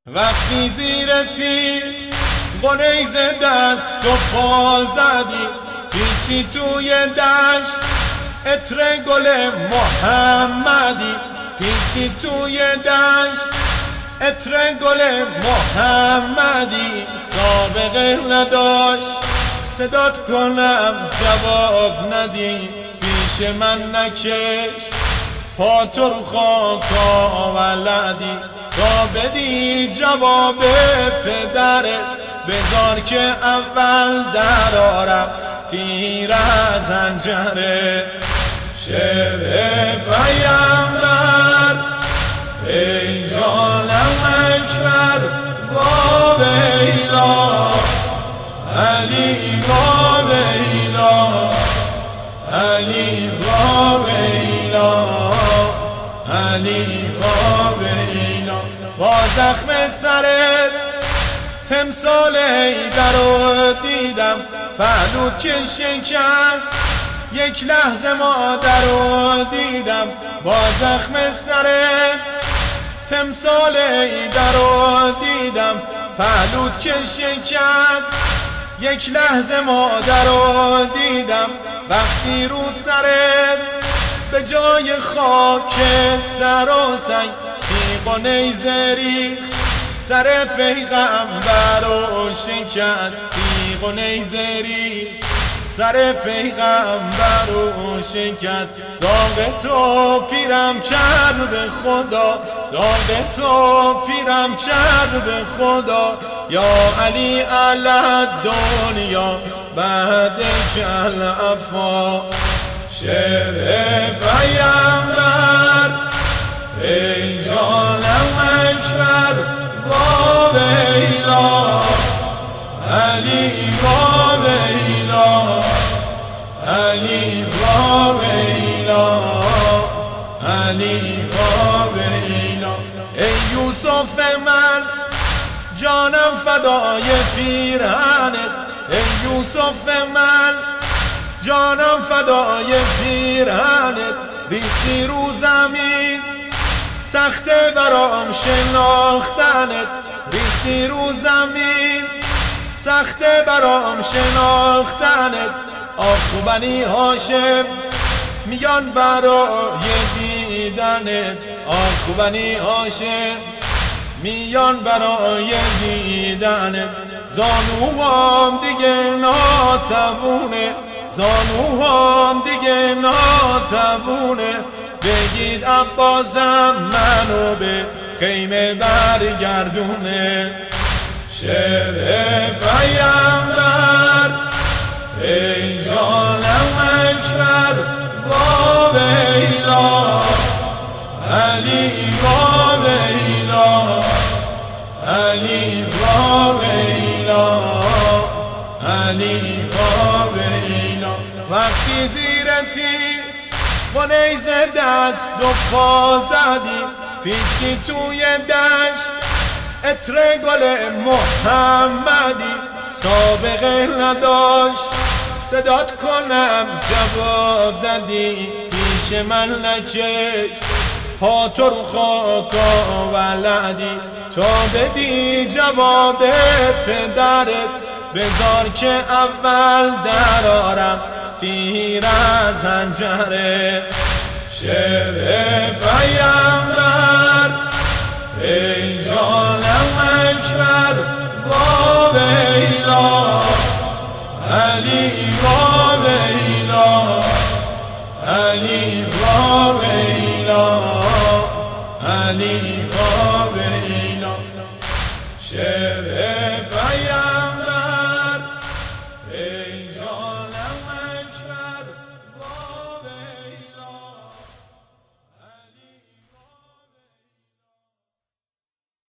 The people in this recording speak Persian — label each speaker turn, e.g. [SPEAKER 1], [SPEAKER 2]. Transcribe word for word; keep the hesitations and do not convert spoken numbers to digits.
[SPEAKER 1] وقتی زیر تیر با نیزه دست و پا زدی، پیچی توی دشت عطر گل محمدی، پیچی توی دشت عطر گل محمدی. سابقه نداشت صدات کنم جواب ندی، پیش من نکش پا تو رو خاکا ولدی، تا بدی جواب پدره بذار که اول درارم تیر از حنجره. شعر پیامبر ای جانم اکبر با ویلا، علی با ویلا، علی با ویلا، علی با ویلا. با زخم سرت تمثال حیدر رو دیدم، فلود که شکست یک لحظه مادر رو دیدم. با زخم سرت تمثال حیدر رو دیدم، فلود که شکست یک لحظه مادر رو دیدم. وقتی رو سرت به جای خاکستر و سنگ تیغ و نیزه ریخت، سر پیغمبر رو شکست، تیغ و نیزه ریخت، سر پیغمبر رو شکست. داغ تو پیرم کرد به خدا، داغ تو پیرم کرد به خدا. یا علی علی دنیا بعد کل افا. شعر پیامبر ای جانم اکبر با ویلا، علی با ویلا، علی با ویلا، علی با ویلا. ای یوسف من جانم فدای پیرهنت، ای یوسف من جانم فدای پیرهنت. ریختی رو زمین سخته برام شناختنت، ریختی رو زمین سخته برام شناختنت. آخو بنی هاشم میان برای دیدنت، آخو بنی هاشم میان برای دیدنت. زانوام دیگه ناتوونه، زانوام دیگه ناتوونه. بگید عباسم منو به خیمه برگردونه. شعر پیامبر ای جانم اکبر با ویلا، علی با ویلا، علی با ویلا، علی با ویلا. وقتی زیر تیر با نیزه دست و پا زدی، پیچی توی دشت عطر گل محمدی. سابقه نداشت صدات کنم جواب دادی، پیش من نکش پا تو رو خاکا ولدی، تا بدی جواب پدرت بذار که اول درارم تیر از حنجره. شعر پیامبر ای جانم اکبر با ویلا، علی با ویلا، علی با ویلا، علی با ویلا. شعر